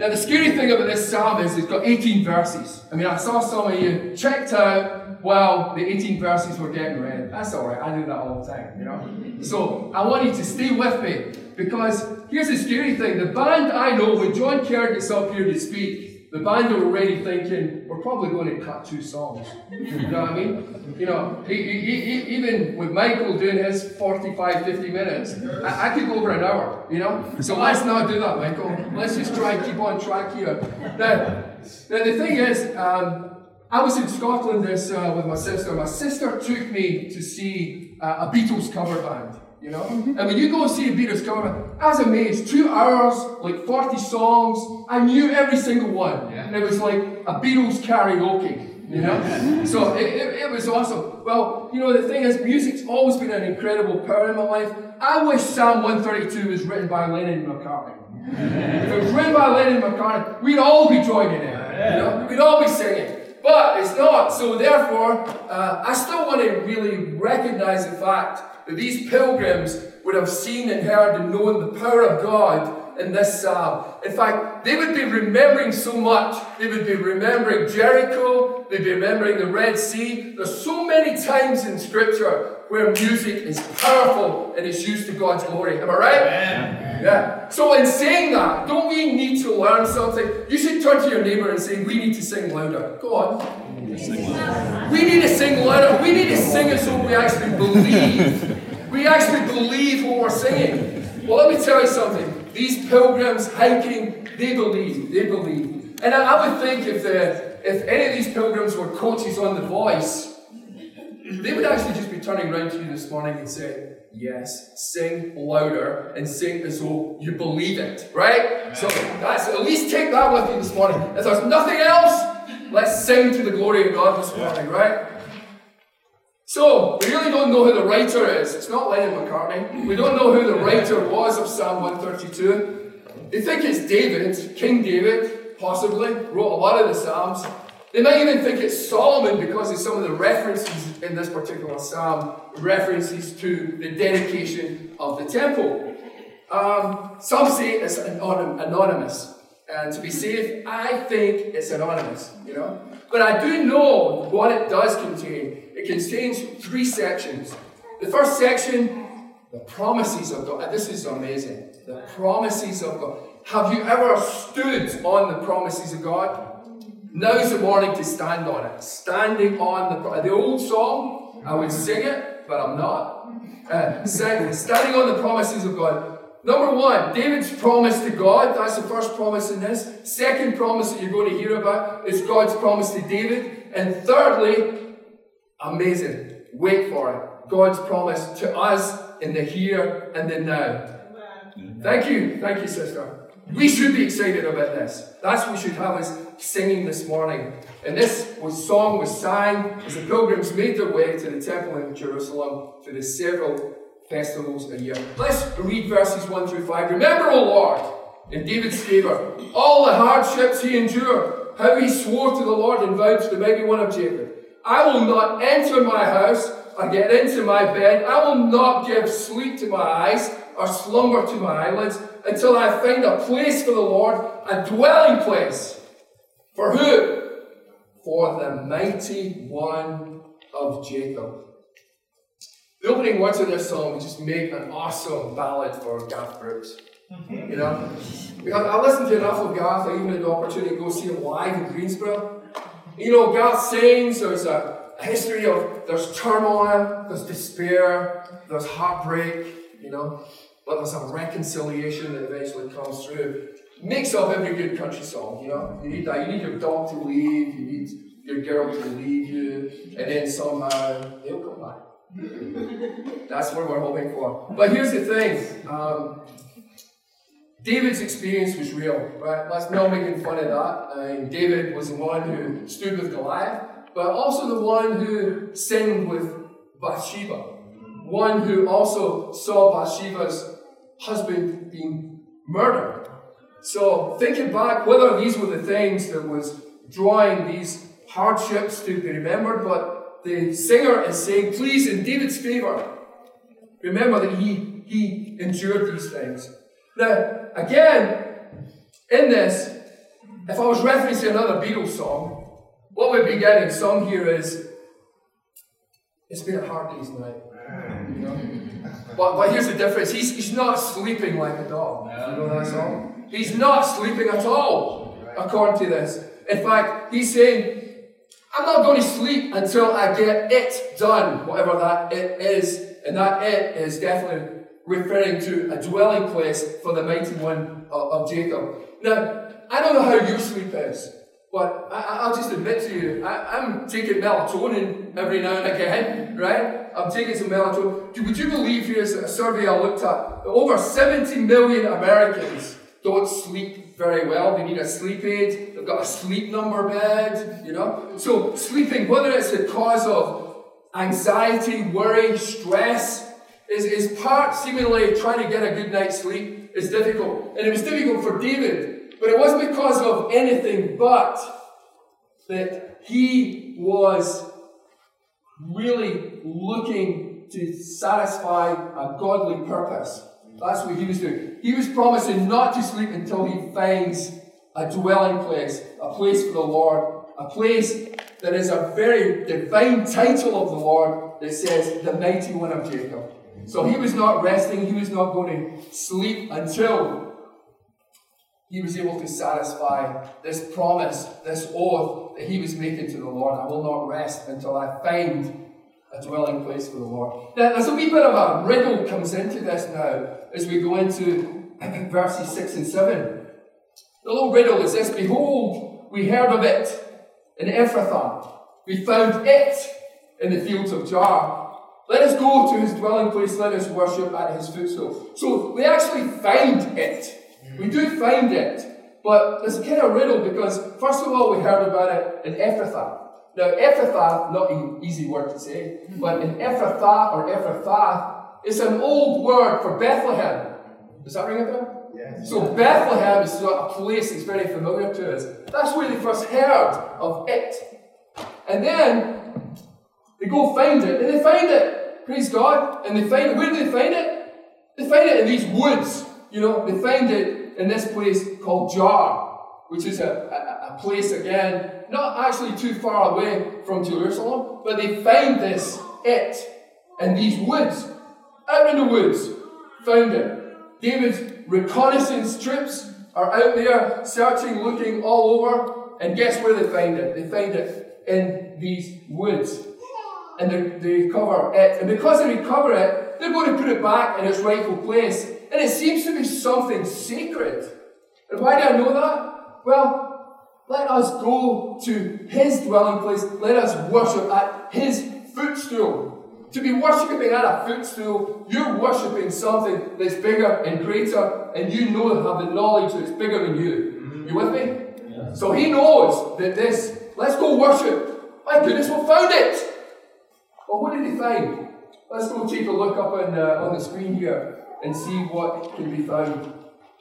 Now, the scary thing about this psalm is it's got 18 verses. I mean, I saw some of you checked out while the 18 verses were getting read. That's all right. I do that all the time, you know. So I want you to stay with me, because here's the scary thing. The band, I know, when John Kerr gets up here to speak, the band are already thinking, we're probably going to cut 2 songs. You know what I mean? You know, even with Michael doing his 45, 50 minutes, I could go over an hour, you know? So let's not do that, Michael. Let's just try and keep on track here. Now the thing is, I was in Scotland with my sister. My sister took me to see a Beatles cover band. You know? And when you go see a Beatles cover band, I was amazed. 2 hours, like 40 songs. I knew every single one. Yeah. It was like a Beatles karaoke, you know? So it was awesome. Well, you know, the thing is, music's always been an incredible power in my life. I wish Psalm 132 was written by Lennon and McCartney. If it was written by Lennon and McCartney, we'd all be joining in. You know? We'd all be singing. But it's not. So therefore, I still want to really recognize the fact that these pilgrims would have seen and heard and known the power of God in this psalm. In fact, they would be remembering so much. They would be remembering Jericho. They'd be remembering the Red Sea. There's so many times in Scripture where music is powerful and it's used to God's glory. Am I right? Amen. Yeah. So in saying that, don't we need to learn something? You should turn to your neighbor and say, we need to sing louder. Go on. We need to sing louder. We need to sing as though we actually believe. We actually believe what we're singing. Well, let me tell you something. These pilgrims hiking, they believe. They believe. And I would think if any of these pilgrims were coaches on The Voice, they would actually just be turning around to you this morning and saying, yes, sing louder and sing as though you believe it, right? So that's, at least take that with you this morning. If there's nothing else, let's sing to the glory of God this morning, right? So, we really don't know who the writer is. It's not Lennon McCartney. We don't know who the writer was of Psalm 132. They think it's David, King David, possibly, wrote a lot of the Psalms. They might even think it's Solomon because of some of the references in this particular psalm, references to the dedication of the temple. Some say it's anonymous. And to be safe, I think it's anonymous, you know. But I do know what it does contain. It contains 3 sections. The first section, the promises of God. This is amazing. The promises of God. Have you ever stood on the promises of God? Now's the morning to stand on it. Standing on the old song, I would sing it, but I'm not. Standing on the promises of God. Number 1, David's promise to God. That's the first promise in this. Second promise that you're going to hear about is God's promise to David. And thirdly, amazing, wait for it, God's promise to us in the here and the now. Thank you, sister. We should be excited about this. That's what we should have us singing this morning. And this song was sang as the pilgrims made their way to the temple in Jerusalem for the several festivals a year. Let's read verses 1 through 5. Remember, O Lord, in David's favour, all the hardships he endured, how he swore to the Lord and vowed to the mighty one of Jacob. I will not enter my house or get into my bed. I will not give sleep to my eyes or slumber to my eyelids until I find a place for the Lord, a dwelling place. For who? For the mighty one of Jacob. The opening words of this song just make an awesome ballad for Garth Brooks. You know? I listened to enough of Garth. I even had the opportunity to go see him live in Greensboro. You know, Garth sings, there's a history of, there's turmoil, there's despair, there's heartbreak, you know, but there's a reconciliation that eventually comes through. Makes up every good country song, you know. You need that. You need your dog to leave, you need your girl to leave you, and then somehow they'll come back. That's what we're hoping for. But here's the thing. David's experience was real, right? Let's not making fun of that. David was the one who stood with Goliath, but also the one who sinned with Bathsheba. One who also saw Bathsheba's husband being murdered. So thinking back, whether these were the things that was drawing these hardships to be remembered, but the singer is saying, please, in David's favour, remember that he endured these things. Now, again, in this, If I was referencing another Beatles song, what we'd be getting sung here is, it's been a hard day's night. You know? But here's the difference. He's not sleeping like a dog. You know that song? He's not sleeping at all, according to this. In fact, he's saying, I'm not going to sleep until I get it done, whatever that it is. And that it is definitely referring to a dwelling place for the mighty one of Jacob. Now, I don't know how your sleep is, but I'll just admit to you, I'm taking melatonin every now and again, right? I'm taking some melatonin. Would you believe, here's a survey I looked at, that over 70 million Americans don't sleep very well. They need a sleep aid. They've got a sleep number bed, you know. So sleeping, whether it's the cause of anxiety, worry, stress, is part seemingly trying to get a good night's sleep is difficult. And it was difficult for David, but it wasn't because of anything but that he was really looking to satisfy a godly purpose. That's what he was doing. He was promising not to sleep until he finds a dwelling place, a place for the Lord, a place that is a very divine title of the Lord that says, the mighty one of Jacob. So he was not resting, he was not going to sleep until he was able to satisfy this promise, this oath that he was making to the Lord. I will not rest until I find a dwelling place for the Lord. Now, there's a wee bit of a riddle comes into this now as we go into verses 6 and 7. The little riddle is this: behold, we heard of it in Ephrathah. We found it in the fields of Jaar. Let us go to his dwelling place, let us worship at his footstool. So we actually find it. We do find it. But there's a kind of riddle because, first of all, we heard about it in Ephrathah. Now, Ephrathah, not an easy word to say, but in Ephrathah or Ephrathah, it's an old word for Bethlehem. Does that ring a bell? Yes. So Bethlehem is a place that's very familiar to us. That's where they first heard of it. And then they go find it, and they find it. Praise God. And they find it. Where do they find it? They find it in these woods. You know, they find it in this place called Jaar, which is a place, again, not actually too far away from Jerusalem, but they find this it in these woods. Out in the woods, found it. David's reconnaissance troops are out there searching, looking all over, and guess where they find it? They find it in these woods. And they recover it. And because they recover it, they're going to put it back in its rightful place. And it seems to be something sacred. And why do I know that? Well, let us go to his dwelling place. Let us worship at his footstool. To be worshipping at a footstool, you're worshipping something that's bigger and greater, and you know, have the knowledge that it's bigger than you. You with me? Yeah. So he knows that let's go worship. My goodness, we found it! Well, what did he find? Let's go take a look up on the screen here and see what can be found.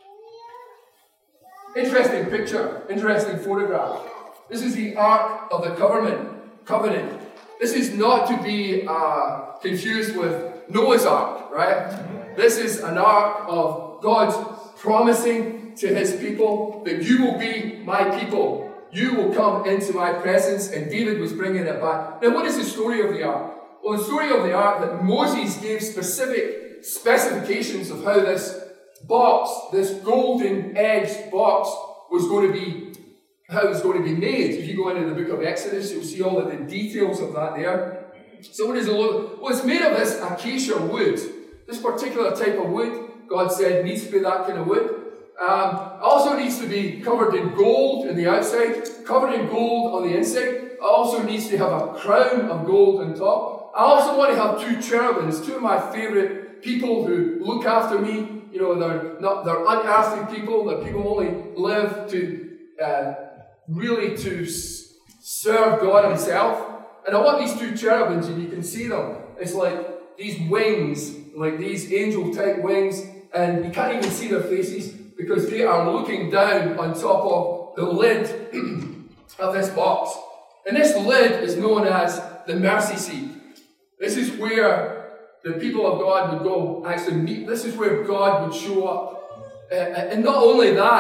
Interesting picture, interesting photograph. This is the Ark of the Covenant. This is not to be confused with Noah's Ark, right? This is an ark of God's promising to his people that you will be my people. You will come into my presence, and David was bringing it back. Now, what is the story of the ark? Well, the story of the ark, that Moses gave specific specifications of how this box, this golden-edged box, was going to be, how it was going to be made. If you go into the book of Exodus, you'll see all of the details of that there. So what is it? Well, it's made of this acacia wood. This particular type of wood, God said, needs to be that kind of wood. Also needs to be covered in gold on the outside, covered in gold on the inside. It also needs to have a crown of gold on top. I also want to have two cherubims, two of my favourite people who look after me. You know, they're unearthly people, that people only live to really to serve God himself. And I want these two cherubims, and you can see them. It's like these wings, like these angel-type wings, and you can't even see their faces because they are looking down on top of the lid of this box. And this lid is known as the mercy seat. This is where the people of God would go actually meet. This is where God would show up. And not only that,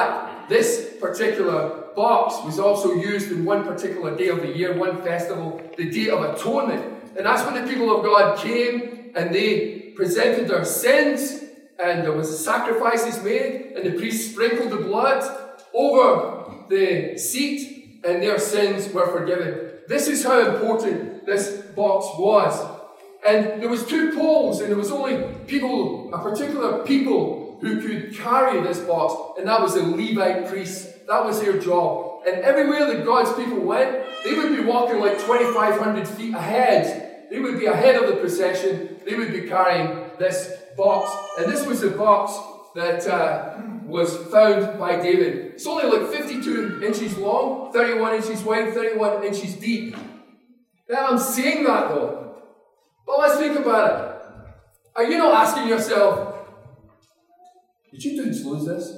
this particular box was also used in one particular day of the year, one festival, the Day of Atonement. And that's when the people of God came and they presented their sins, and there was sacrifices made, and the priest sprinkled the blood over the seat, and their sins were forgiven. This is how important this box was. And there was 2 poles, and there was only a particular people who could carry this box, and that was the Levite priests. That was their job. And everywhere that God's people went, they would be walking like 2,500 feet ahead. They would be ahead of the procession. They would be carrying this box. And this was the box that was found by David. It's only like 52 inches long, 31 inches wide, 31 inches deep. Now I'm saying that though. But let's think about it. Are you not asking yourself, did you dudes lose this?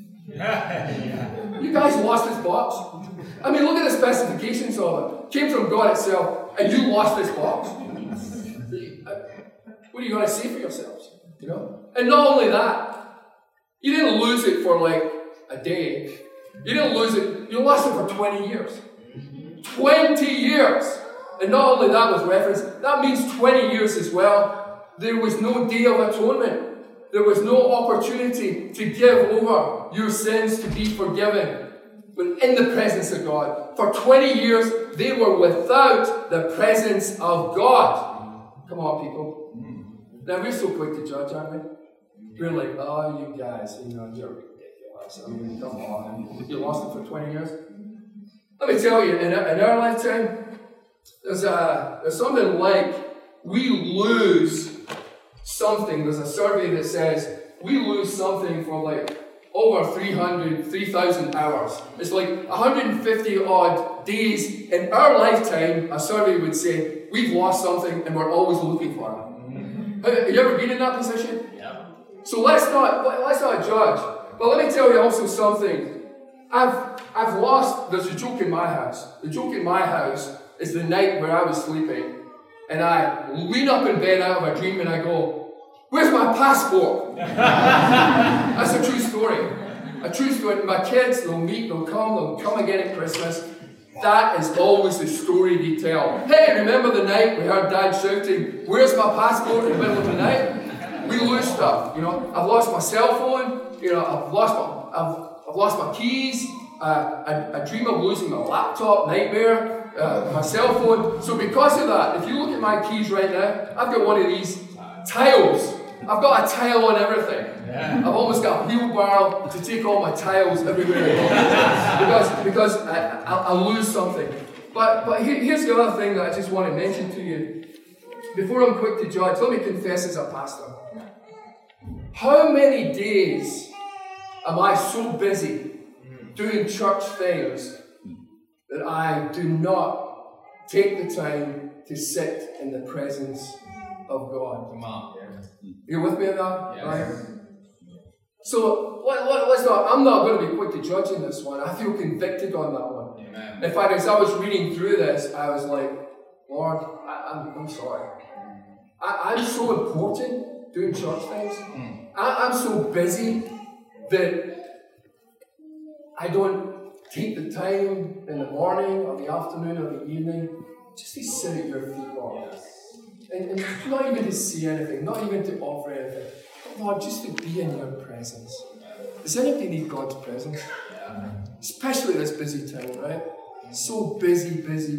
You guys lost this box? I mean, look at the specifications of it. It came from God itself, and you lost this box? What are you going to say for yourselves? You know? And not only that, you didn't lose it for like a day. You didn't lose it, you lost it for 20 years. 20 years! And not only that was referenced, that means 20 years as well. There was no Day of Atonement. There was no opportunity to give over your sins to be forgiven. But in the presence of God, for 20 years, they were without the presence of God. Come on, people. Now, we're so quick to judge, aren't we? We're like, oh, you guys, you're ridiculous. I mean, come on. You lost it for 20 years? Let me tell you, in our lifetime, there's something like we lose something. There's a survey that says we lose something for like over 3,000 hours. It's like 150 odd days in our lifetime. A survey would say we've lost something and we're always looking for it. Have you ever been in that position? Yeah. So let's not judge. But let me tell you also something. I've lost. There's a joke in my house. The joke in my house is the night where I was sleeping, and I lean up in bed out of a dream and I go, "Where's my passport?" That's a true story. A true story. My kids, they'll come again at Christmas. That is always the story they tell. Hey, remember the night we heard Dad shouting, "Where's my passport?" in the middle of the night? We lose stuff, I've lost my cell phone, I've lost my keys. I dream of losing my laptop, nightmare, my cell phone. So because of that, if you look at my keys right now, I've got one of these tiles. I've got a tile on everything. Yeah. I've almost got a wheelbarrow to take all my tiles everywhere I go. because I lose something. But here's the other thing that I just want to mention to you. Before I'm quick to judge, let me confess as a pastor. How many days am I so busy doing church things that I do not take the time to sit in the presence of God? Come on. You're with me on that? Yes. Right? So let's not. I'm not going to be quick to judge in this one. I feel convicted on that one. Amen. In fact, as I was reading through this, I was like, Lord, I'm sorry. I'm so important doing church things. I'm so busy that I don't take the time in the morning or the afternoon or the evening just to sit at your feet, Lord. Yes. And not even to see anything, not even to offer anything. But Lord, just to be in your presence. Does anybody need God's presence? Yeah. Especially this busy time, right? So busy.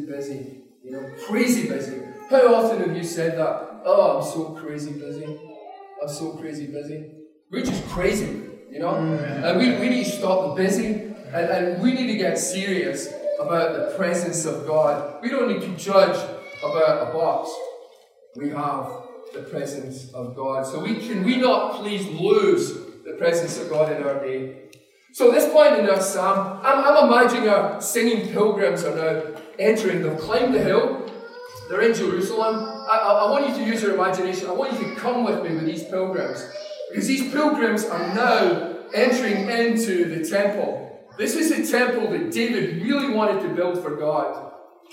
Crazy busy. How often have you said that? Oh, I'm so crazy busy. I'm so crazy busy. We're just crazy, And we need to stop the busy. And we need to get serious about the presence of God. We don't need to judge about a box. We have the presence of God. So can we not please lose the presence of God in our day? So at this point in our psalm, I'm imagining our singing pilgrims are now entering. They've climbed the hill. They're in Jerusalem. I want you to use your imagination. I want you to come with me with these pilgrims. Because these pilgrims are now entering into the temple. This is the temple that David really wanted to build for God.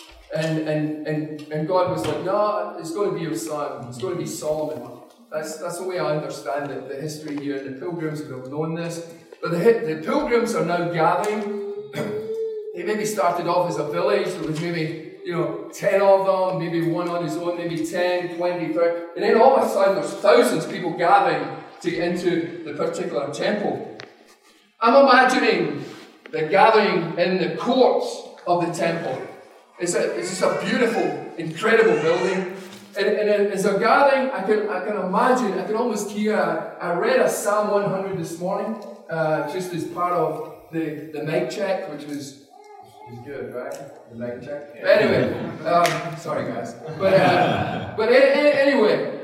And God was like, no, it's going to be your son. It's going to be Solomon. That's the way I understand it, the history here. And the pilgrims would have known this. But the pilgrims are now gathering. They maybe started off as a village. There was maybe 10 of them, maybe one on his own, maybe 10, 20, 30. And then all of a sudden there's thousands of people gathering to get into the particular temple. I'm imagining the gathering in the courts of the temple. It's just a beautiful, incredible building. And as they're gathering, I can imagine, I can almost hear, I read a Psalm 100 this morning, just as part of the mic check, which was good, right? The mic check. But anyway, sorry guys. But anyway,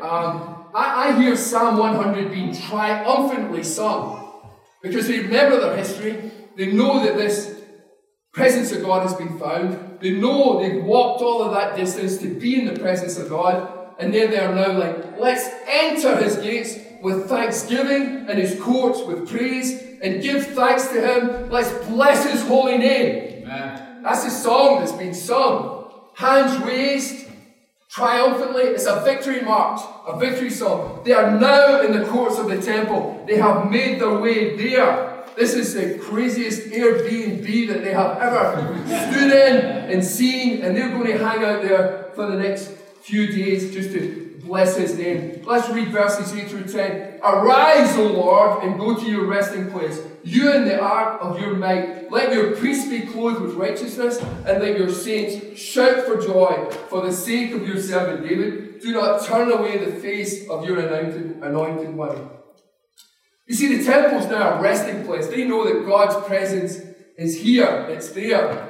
I hear Psalm 100 being triumphantly sung because they remember their history. They know that this presence of God has been found. They know they've walked all of that distance to be in the presence of God, and then they are now like, let's enter His gates with thanksgiving and His courts with praise and give thanks to Him. Let's bless His holy name. Amen. That's the song that's been sung. Hands raised, triumphantly. It's a victory march, a victory song. They are now in the courts of the temple. They have made their way there. This is the craziest Airbnb that they have ever stood in and seen, and they're going to hang out there for the next few days just to bless His name. Let's read verses 8 through 10. Arise, O Lord, and go to your resting place, you in the ark of your might. Let your priests be clothed with righteousness, and let your saints shout for joy for the sake of your servant David. Do not turn away the face of your anointed one. You see, the temple's now a resting place. They know that God's presence is here. It's there.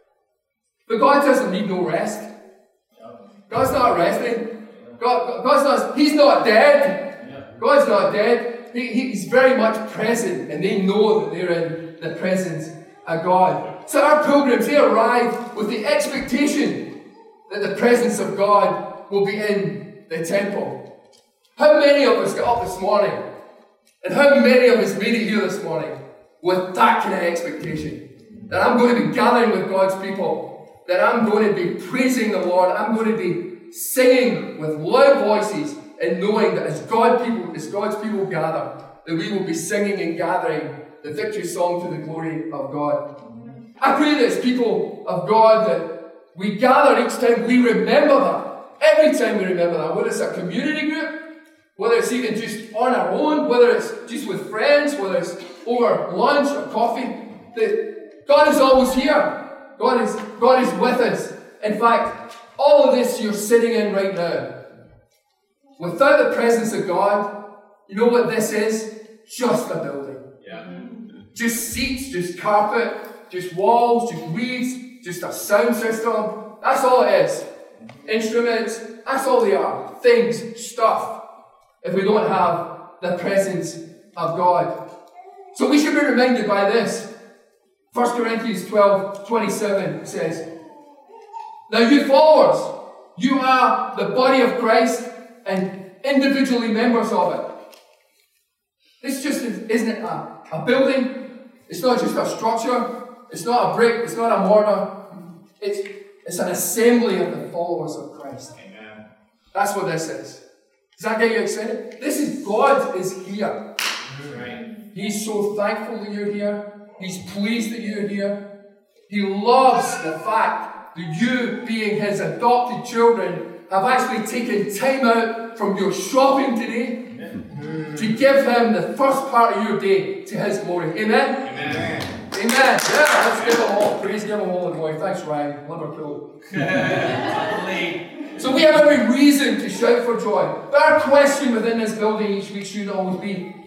But God doesn't need no rest. God's not resting. He's not dead. God's not dead. He's very much present, and they know that they're in the presence of God. So our pilgrims, they arrive with the expectation that the presence of God will be in the temple. How many of us got up this morning? And how many of us made it here this morning with that kind of expectation? That I'm going to be gathering with God's people. That I'm going to be praising the Lord. I'm going to be singing with loud voices and knowing that as God's people gather, that we will be singing and gathering the victory song to the glory of God. I pray that as people of God that we gather each time we remember that. Every time we remember that. Whether it's a community group, whether it's even just on our own, whether it's just with friends, whether it's over lunch or coffee, that God is always here. God is with us. In fact, all of this you're sitting in right now, without the presence of God, you know what this is? Just a building. Yeah. Just seats, just carpet, just walls, just weeds, just a sound system. That's all it is. Instruments, that's all they are. Things, stuff. If we don't have the presence of God. So we should be reminded by this. 1 Corinthians 12:27 says, now you followers, you are the body of Christ and individually members of it. It's just, isn't it a building? It's not just a structure. It's not a brick. It's not a mortar. It's an assembly of the followers of Christ. Amen. That's what this is. Does that get you excited? This is God is here. Right. He's so thankful that you're here. He's pleased that you're here. He loves the fact that you, being His adopted children, have actually taken time out from your shopping today to give Him the first part of your day to His glory. Amen? Amen. Amen. Yeah, let's give Him all praise, give Him all the glory. Thanks, Ryan. Liverpool. So we have every reason to shout for joy. But our question within this building each week should always be,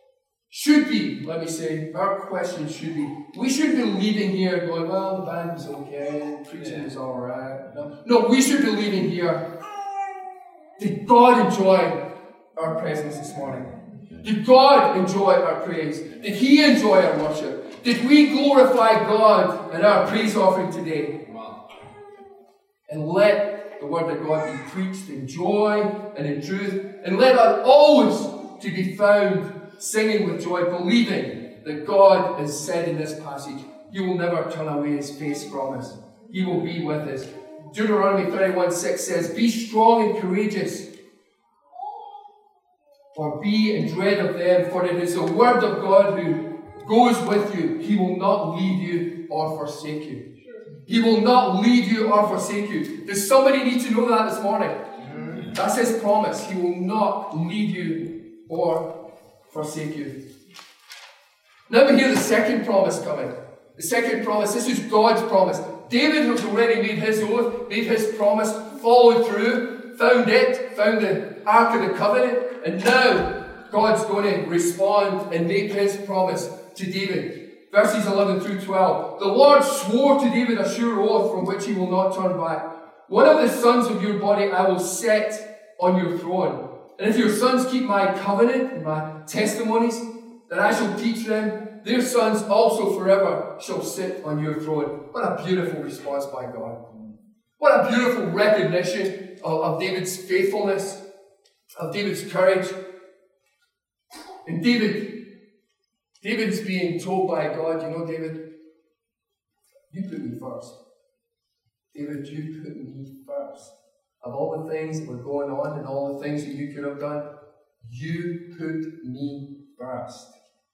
our question should be, we shouldn't be leaving here going, well, the band was okay, preaching was alright. No, we should be leaving here. Did God enjoy our presence this morning? Did God enjoy our praise? Did He enjoy our worship? Did we glorify God in our praise offering today? And let the word of God be preached in joy and in truth. And let us always to be found singing with joy, believing that God has said in this passage, He will never turn away His face from us. He will be with us. Deuteronomy 31:6 says, be strong and courageous, or be in dread of them, for it is the word of God goes with you. He will not leave you or forsake you. He will not leave you or forsake you. Does somebody need to know that this morning? That's his promise. He will not leave you or forsake you. Now we hear the second promise coming. The second promise, this is God's promise. David has already made his oath, made his promise, followed through, found the Ark of the Covenant, and now God's going to respond and make his promise to David. Verses 11 through 12. The Lord swore to David a sure oath from which he will not turn back. One of the sons of your body I will set on your throne. And if your sons keep my covenant and my testimonies that I shall teach them, their sons also forever shall sit on your throne. What a beautiful response by God. What a beautiful recognition of David's faithfulness, of David's courage. And David's being told by God, you know, David, you put me first. David, you put me first. Of all the things that were going on and all the things that you could have done, you put me first.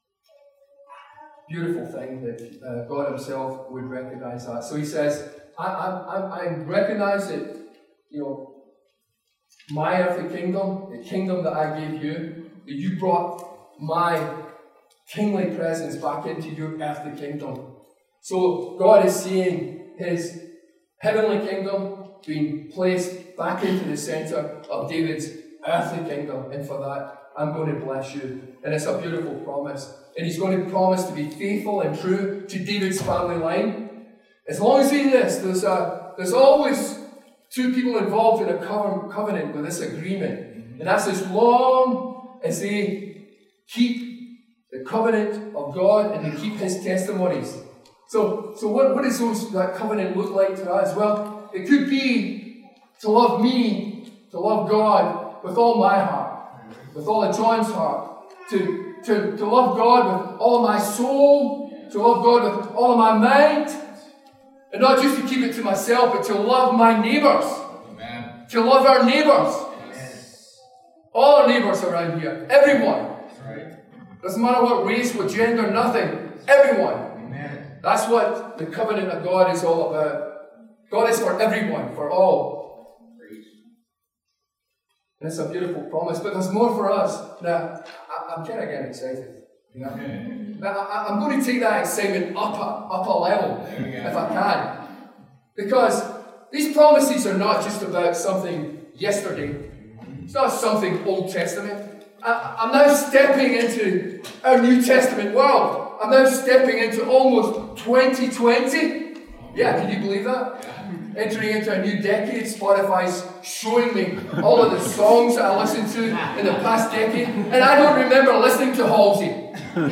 Beautiful thing that God himself would recognize that. So he says, I recognize that, you know, my earthly kingdom, the kingdom that I gave you, that you brought my kingly presence back into your earthly kingdom. So God is seeing his heavenly kingdom being placed back into the center of David's earthly kingdom. And for that, I'm going to bless you. And it's a beautiful promise. And he's going to promise to be faithful and true to David's family line. As long as he is, there's always two people involved in a covenant with this agreement. And that's as long as they keep the covenant of God and they keep his testimonies. So what does that covenant look like to us? Well, it could be to love me, to love God with all my heart, with all of John's heart, to love God with all of my soul, to love God with all of my mind, and not just to keep it to myself, but to love my neighbours. Amen. To love our neighbours. Yes. All our neighbours around here. Everyone. Right. Doesn't matter what race, what gender, nothing. Everyone. Amen. That's what the covenant of God is all about. God is for everyone, for all. And it's a beautiful promise, but there's more for us. Now, I'm kind of getting excited. You know? Now, I'm going to take that excitement up a level, if I can. Because these promises are not just about something yesterday. It's not something Old Testament. I'm now stepping into our New Testament world. I'm now stepping into almost 2020. Yeah, can you believe that? Entering into a new decade. Spotify's showing me all of the songs that I listened to in the past decade, and I don't remember listening to Halsey.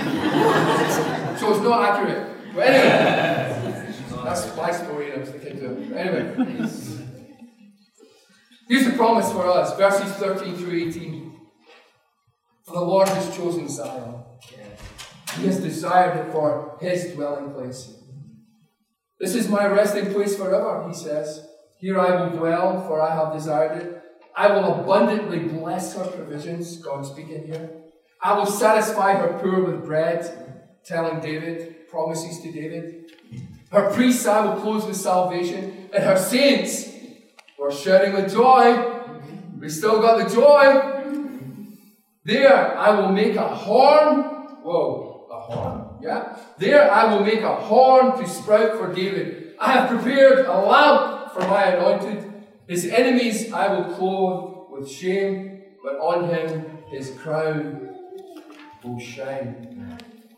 So it's not accurate. But anyway, that's my story, and I was thinking to. Anyway, here's the promise for us, verses 13 through 18. For the Lord has chosen Zion. He has desired it for his dwelling place. This is my resting place forever, he says. Here I will dwell, for I have desired it. I will abundantly bless her provisions, God speaking here. I will satisfy her poor with bread, telling David, promises to David. Her priests I will clothe with salvation, and her saints were shouting with joy. We still got the joy. There I will make a horn. Whoa, a horn. Yeah. There I will make a horn to sprout for David. I have prepared a lamp for my anointed. His enemies I will clothe with shame, but on him his crown will shine.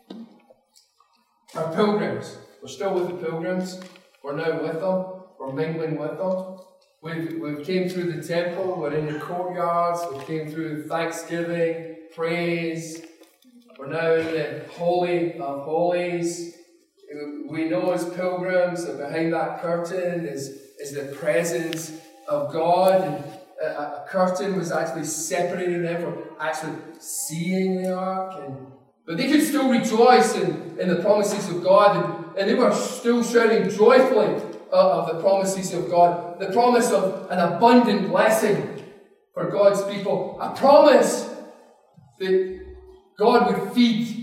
Our pilgrims. We're still with the pilgrims. We're now with them. We're mingling with them. We've came through the temple. We're in the courtyards. We came through thanksgiving, praise. We're now in the Holy of Holies. We know as pilgrims that behind that curtain is the presence of God. And a curtain was actually separating them from actually seeing the ark. But they could still rejoice in the promises of God. And they were still shouting joyfully of the promises of God. The promise of an abundant blessing for God's people. A promise that God would feed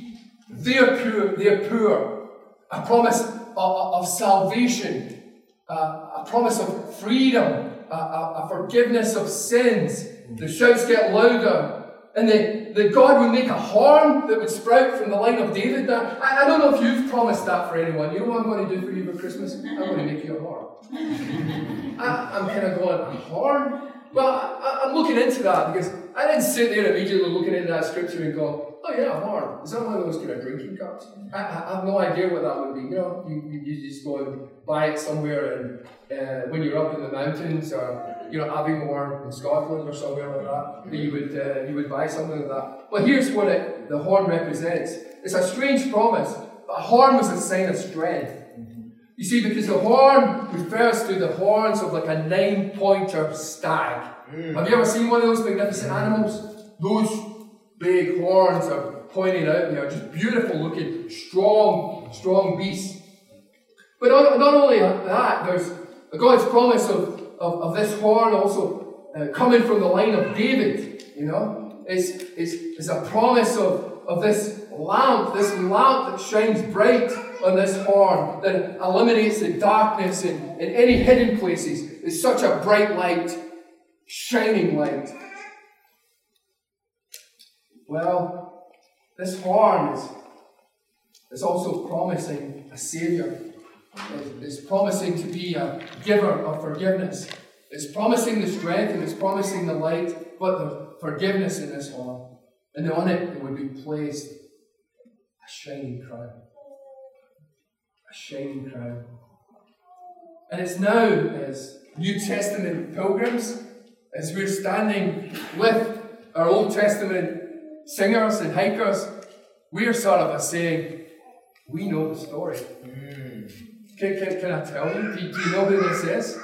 They're poor. A promise of salvation, a promise of freedom, a forgiveness of sins. The shouts get louder. And that God would make a horn that would sprout from the line of David. Now, I don't know if you've promised that for anyone. You know what I'm going to do for you for Christmas? I'm going to make you a horn. I'm kind of going, a horn? Well, I'm looking into that because I didn't sit there immediately looking into that scripture and go, oh yeah, a horn. Is that one of those kind of drinking cups? I have no idea what that would be. You know, you just go and buy it somewhere and when you're up in the mountains or, you know, Aviemore in Scotland or somewhere like that, you would buy something like that. But here's what the horn represents. It's a strange promise. A horn was a sign of strength. You see, because the horn refers to the horns of like a 9-pointer stag. Have you ever seen one of those magnificent animals? Those big horns are pointing out. They are just beautiful looking, strong beasts. But not only that, there's God's promise of this horn also coming from the line of David. You know, it's a promise of this lamp that shines bright on this horn, that eliminates the darkness in any hidden places. It's such a bright light, shining light. Well, this horn is also promising a Saviour. It's promising to be a giver of forgiveness. It's promising the strength and it's promising the light, but the forgiveness in this horn. And on it would be placed a shining crown. A shining crown. And it's now, as New Testament pilgrims, as we're standing with our Old Testament singers and hikers, we're sort of saying, we know the story. Can I tell you? Do you know who this is?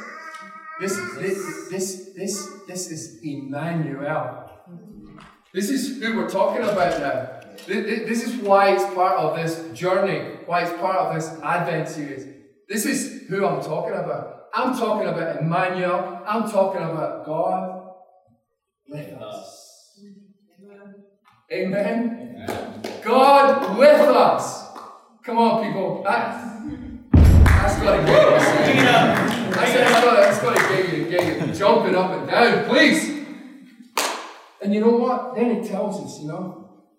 This is Emmanuel. This is who we're talking about now. This is why it's part of this journey, why it's part of this Advent series. This is who I'm talking about. I'm talking about Emmanuel. I'm talking about God with us. Amen? God with us. Come on, people. That's got to get you. That's got to get you jumping up and down, please. And you know what? Then it tells us, you know.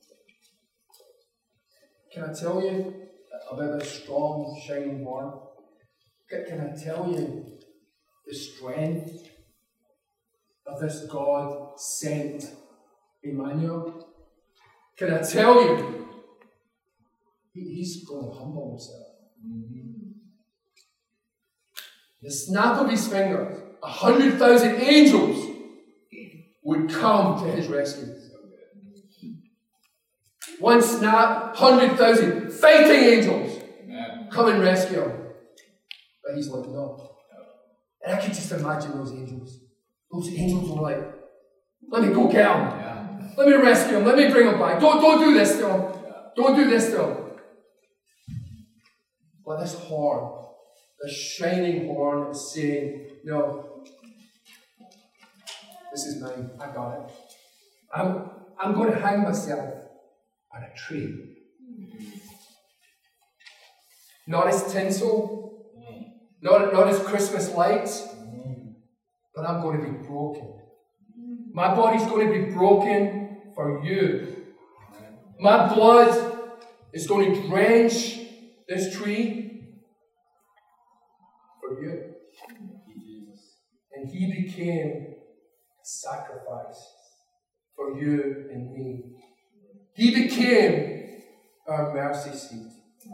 Can I tell you about this strong, shining horn? Can I tell you the strength of this God-sent Emmanuel? Can I tell you he's going to humble himself? The snap of his fingers, 100,000 angels would come to his rescue. One snap, 100,000 fighting angels come and rescue him. But he's like, no. And I can just imagine those angels. Those angels were like, let me go get him. Let me rescue him. Let me bring him back. Don't do this to him. Don't do this to him. But this horn, the shining horn, is saying, no, this is mine. I got it. I'm going to hang myself on a tree. Not as tinsel, not as Christmas lights, but I'm going to be broken. My body's going to be broken for you. My blood is going to drench this tree for you. And he became a sacrifice for you and me. He became our mercy seat.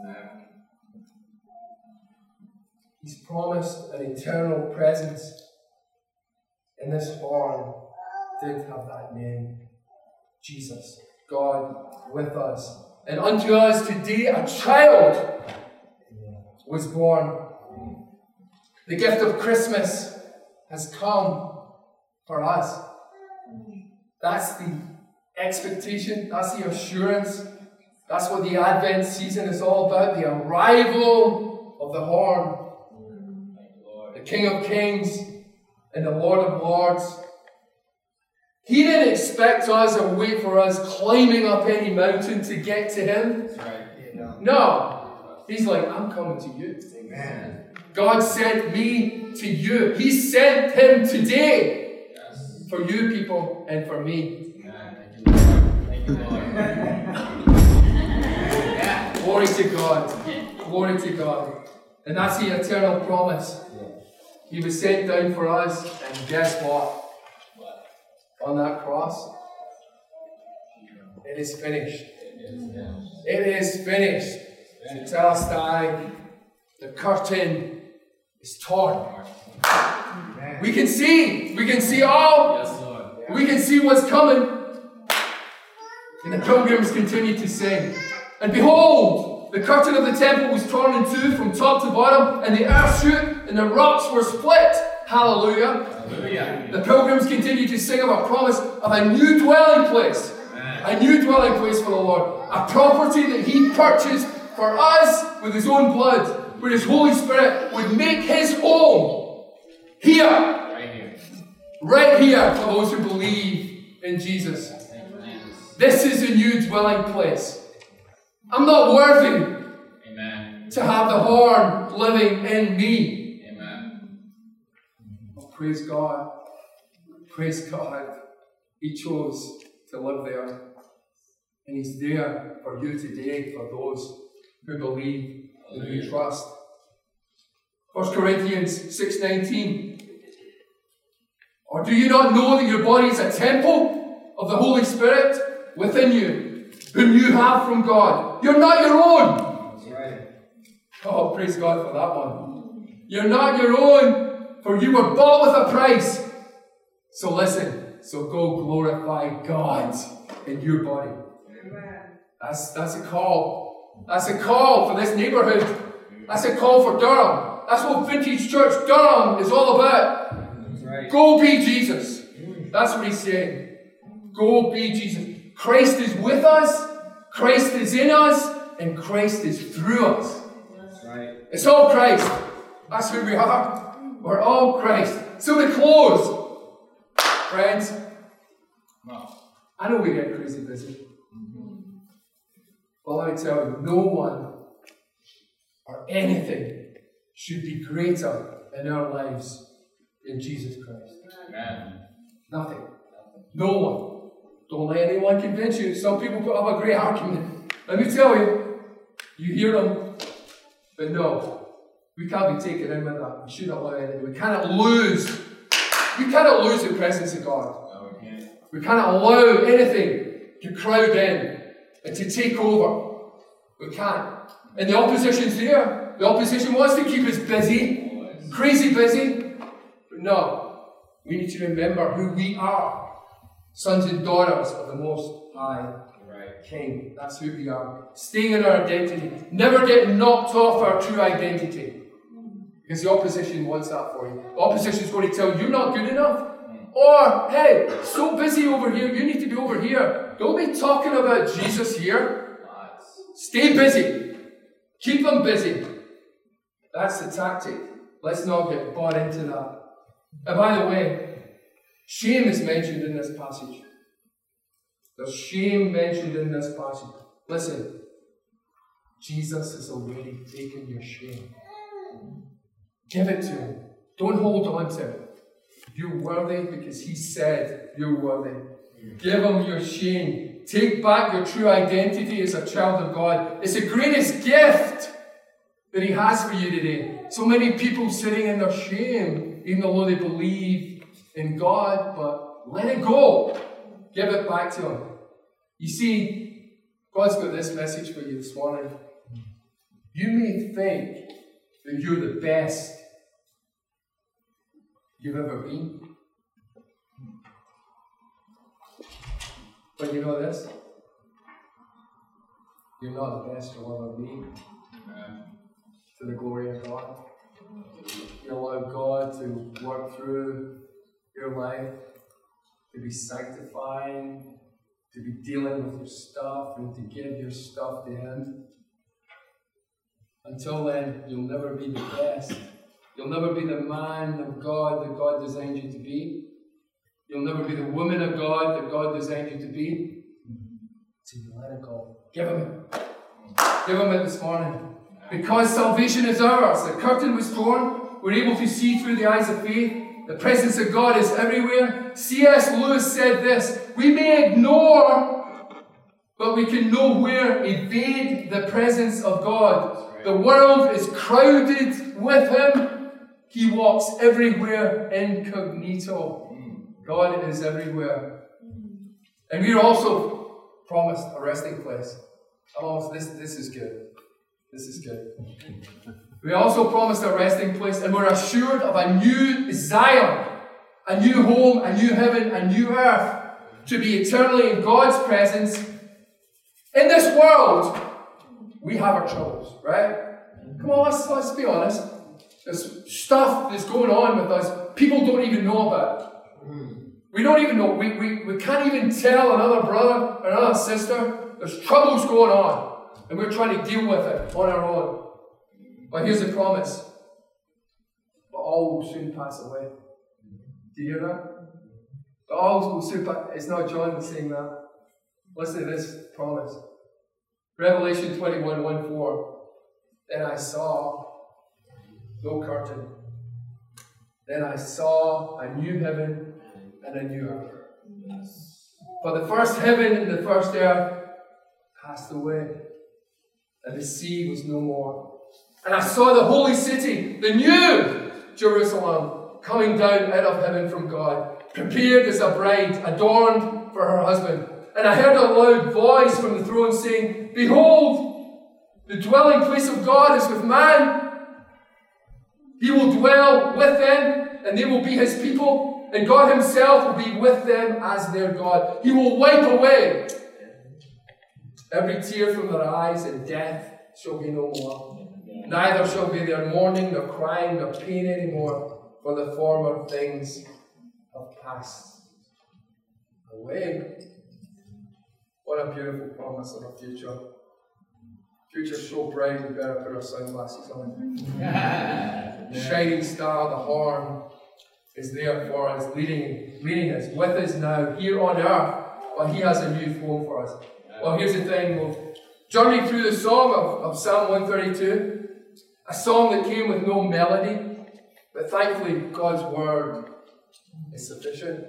He's promised an eternal presence. And this horn did have that name, Jesus, God with us. And unto us today a child was born. The gift of Christmas has come for us. That's the expectation, that's the assurance, that's what the Advent season is all about, the arrival of the horn, the King of Kings and the Lord of Lords. He didn't expect us or wait for us climbing up any mountain to get to him. No. He's like, I'm coming to you. Amen. God sent me to you. He sent him today. Yes. For you people and for me. Thank you, Lord. Glory to God. Glory to God. And that's the eternal promise. He was sent down for us, and guess what? On that cross, it is finished. It is finished. Tetelestai, the curtain is torn. We can see all. Yes, Lord. We can see what's coming. And the pilgrims continue to sing. And behold, the curtain of the temple was torn in two from top to bottom, and the earth shook, and the rocks were split. Hallelujah. Hallelujah. The pilgrims continue to sing of a promise of a new dwelling place. Amen. A new dwelling place for the Lord. A property that He purchased for us with His own blood, where His Holy Spirit would make His home here. Right here for those who believe in Jesus. This is a new dwelling place. I'm not worthy to have the horn living in me. Amen. Oh, praise God. Praise God. He chose to live there. And He's there for you today, for those who believe and who trust. 1 Corinthians 6:19. Or do you not know that your body is a temple of the Holy Spirit within you, whom you have from God? You're not your own. That's right. Oh, praise God for that one. You're not your own, for you were bought with a price. So listen, so go glorify God in your body. Amen. That's a call. That's a call for this neighborhood. That's a call for Durham. That's what Vintage Church Durham is all about. That's right. Go be Jesus. That's what He's saying. Go be Jesus. Christ is with us, Christ is in us, and Christ is through us. That's right. It's all Christ. That's who we are. We're all Christ. So to close, friends, I know we get crazy busy. But let me tell you, no one or anything should be greater in our lives than Jesus Christ. Amen. Nothing. No one. Don't let anyone convince you. Some people put up a great argument. Let me tell you, you hear them, but no, we can't be taken in with that. We shouldn't allow anything. We cannot lose. We cannot lose the presence of God. No, we can't. We cannot allow anything to crowd in and to take over. We can't. And the opposition's there. The opposition wants to keep us busy, crazy busy. But no, we need to remember who we are. Sons and daughters of the Most High King. That's who we are. Staying in our identity. Never get knocked off our true identity. Because the opposition wants that for you. The opposition is going to tell you you're not good enough. Or, hey, so busy over here, you need to be over here. Don't be talking about Jesus here. Stay busy. Keep them busy. That's the tactic. Let's not get bought into that. And by the way, shame is mentioned in this passage. There's shame mentioned in this passage. Listen, Jesus has already taken your shame. Give it to Him. Don't hold on to it. You're worthy because He said you're worthy. Give Him your shame. Take back your true identity as a child of God. It's the greatest gift that He has for you today. So many people sitting in their shame, even though they believe in God, but let it go. Give it back to Him. You see, God's got this message for you this morning. You may think that you're the best you've ever been. But you know this? You're not the best you'll ever be. To the glory of God. You allow God to work through your life, to be sanctifying, to be dealing with your stuff, and to give your stuff to Him. Until then, you'll never be the best. You'll never be the man of God that God designed you to be. You'll never be the woman of God that God designed you to be. So you let it go. Give Him it. Give him it this morning. Because salvation is ours. The curtain was torn. We're able to see through the eyes of faith. The presence of God is everywhere. C.S. Lewis said this: we may ignore, but we can nowhere evade the presence of God. The world is crowded with him. He walks everywhere incognito. God is everywhere. And we're also promised a resting place. Oh, this is good. This is good. We also promised a resting place, and we're assured of a new Zion, a new home, a new heaven, a new earth, to be eternally in God's presence. In this world, we have our troubles, right? Come on, let's be honest. There's stuff that's going on with us people don't even know about. We don't even know. We can't even tell another brother or another sister. There's troubles going on, and we're trying to deal with it on our own. But here's the promise. But all will soon pass away. Do you hear that? But all will soon pass. It's not John saying that. Listen to this promise. Revelation 21:1-4. Then I saw no curtain. Then I saw a new heaven and a new earth. For the first heaven and the first earth passed away, and the sea was no more. And I saw the holy city, the new Jerusalem, coming down out of heaven from God, prepared as a bride, adorned for her husband. And I heard a loud voice from the throne saying, behold, the dwelling place of God is with man. He will dwell with them, and they will be his people, and God himself will be with them as their God. He will wipe away every tear from their eyes, and death shall be no more. Neither shall be there mourning, nor crying, nor pain anymore, for the former things have passed away. What a beautiful promise of a future. Future so bright we better put our sunglasses on. The shining star, the horn, is there for us, leading us, with us now, here on earth, but he has a new home for us. Well, here's the thing, we'll journey through the song of Psalm 132, a song that came with no melody, but thankfully God's word is sufficient.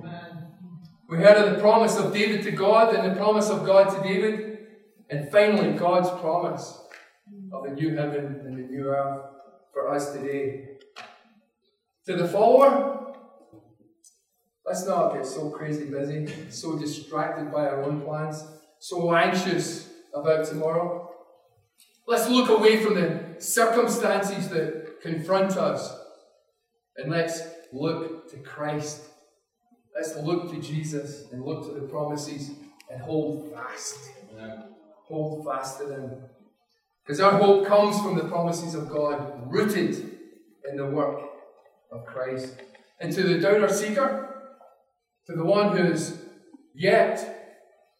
We heard of the promise of David to God, and the promise of God to David, and finally God's promise of a new heaven and a new earth for us today. To the follower, let's not get so crazy busy, so distracted by our own plans, so anxious about tomorrow. Let's look away from the circumstances that confront us, and let's look to Christ. Let's look to Jesus and look to the promises and hold fast. Hold fast to them. Because our hope comes from the promises of God, rooted in the work of Christ. And to the doubter seeker, to the one who is yet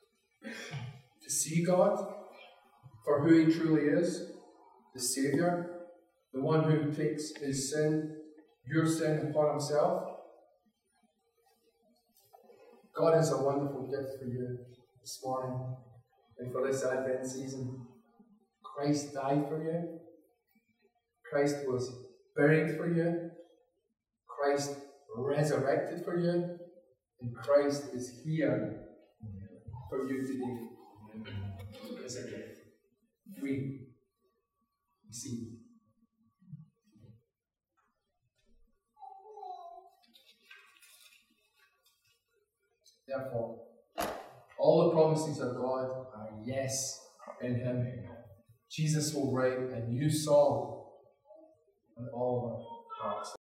to see God for who he truly is, the Saviour, the one who takes his sin, your sin, upon himself. God has a wonderful gift for you this morning and for this Advent season. Christ died for you. Christ was buried for you. Christ resurrected for you. And Christ is here for you today. As a gift. Free. Receive. Therefore, all the promises of God are yes in him. Jesus will write a new song on all of our hearts.